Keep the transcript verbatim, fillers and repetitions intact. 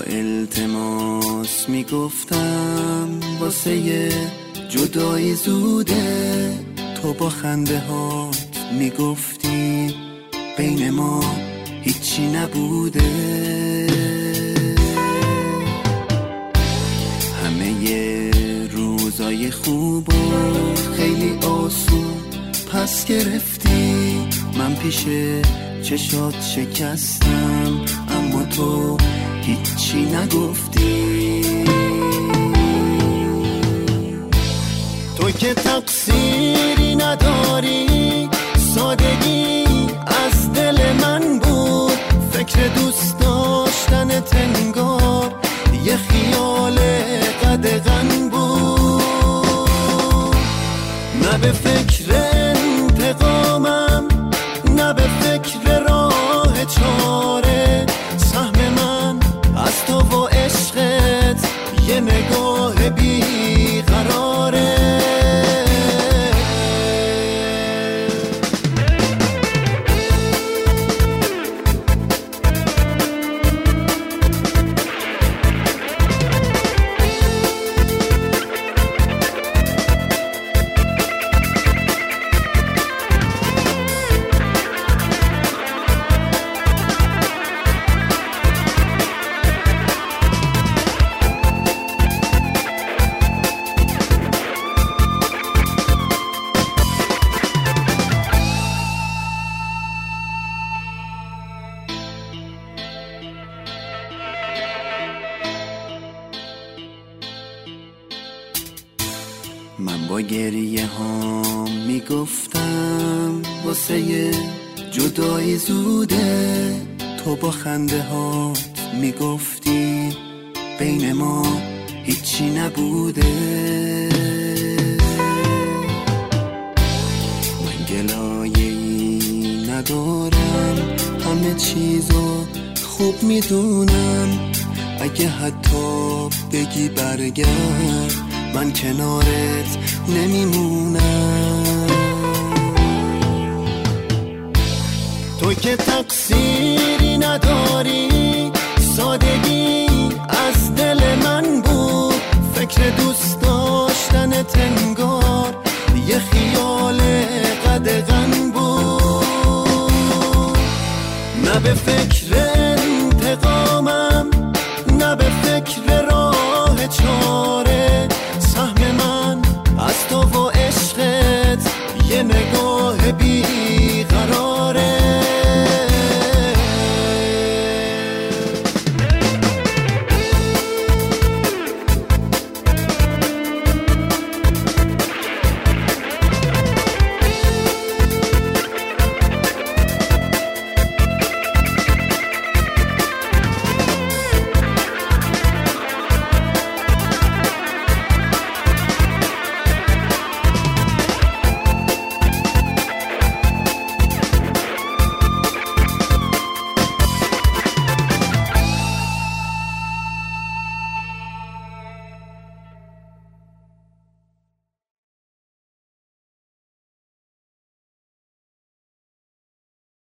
التماس میگفتم واسه یه جدایی زوده، تو با خنده هات میگفتی بین ما هیچی نبوده. همه یه روزای خوب و خیلی آسون پس گرفتی، من پیش چشات شکستم اما تو هیچی نگفتی. تو که تقصیری نداری، سادگی از دل من بود، فکر دوست داشتن تنگار یه خیال قدغن بود. نه به فکر انتقامم، نه به فکر راه چاره، سهم من از تو و عشقت یه نگاه بیقراره. من با گریه ها میگفتم واسه یه جدایی زوده، تو با خنده هات میگفتی بین ما هیچی نبوده. من گلایه‌ای ندارم، همه چیزو خوب میدونم، اگه حتی بگی برگرد من کنارت نمیمونم. تو که تقصیری نداری، سادگی از دل من بود، فکر دوست داشتن تنگار یه خیال قدغن بود. نه به فکر انتقامم، نه به فکر راه چاره، سهم من از تو و عشقت یه نگاه